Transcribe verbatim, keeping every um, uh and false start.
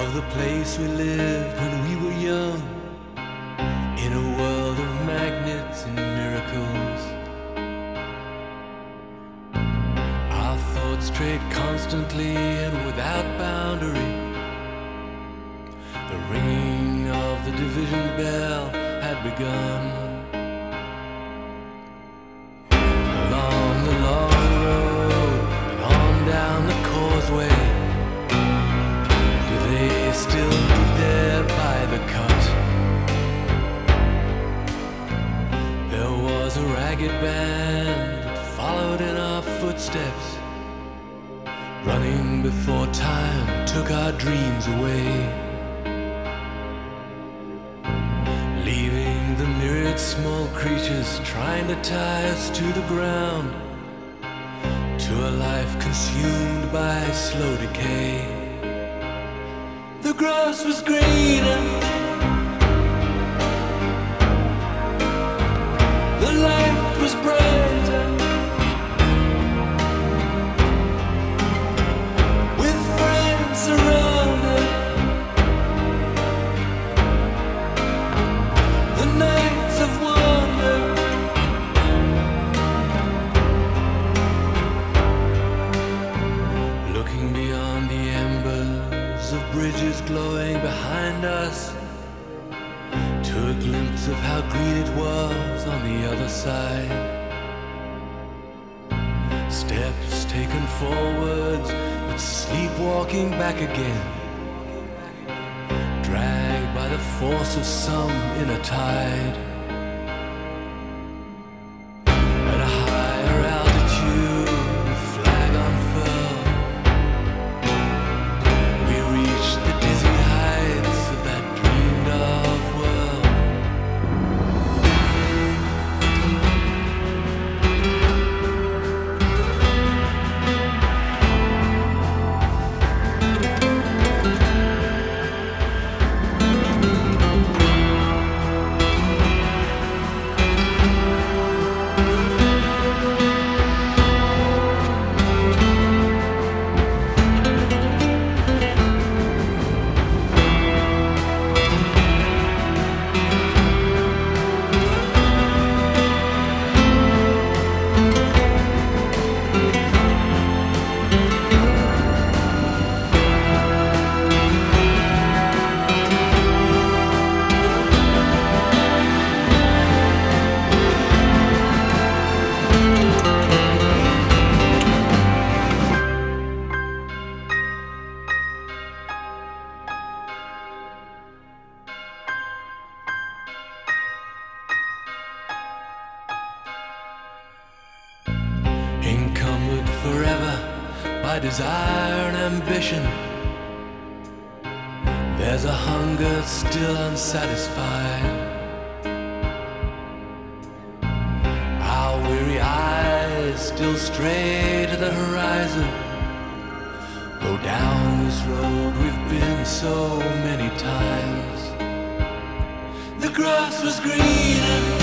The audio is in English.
of the place we lived when we were young, in a world of magnets and miracles. Our thoughts strayed constantly and without boundary. The ringing of the division bell had begun. Along the long road and on down the causeway, do they still meet there by the cut? There was a ragged band that followed in our footsteps, running before time took our dreams away, leaving the myriad small creatures trying to tie us to the ground, to a life consumed by slow decay. The grass was greener, the light was brighter, with friends around us. The nights of wonder, looking beyond the embers of bridges glowing behind us, to a glimpse of how green it was on the other side. Steps taken forwards, but sleepwalking back again, dragged by the force of some inner tide. At a higher altitude, with flag unfurled, we reached the dizzy heights of that dreamed of world. Encumbered forever by desire and ambition, there's a hunger still unsatisfied. Our weary eyes still stray to the horizon, though down this road we've been so many times. The grass was greener,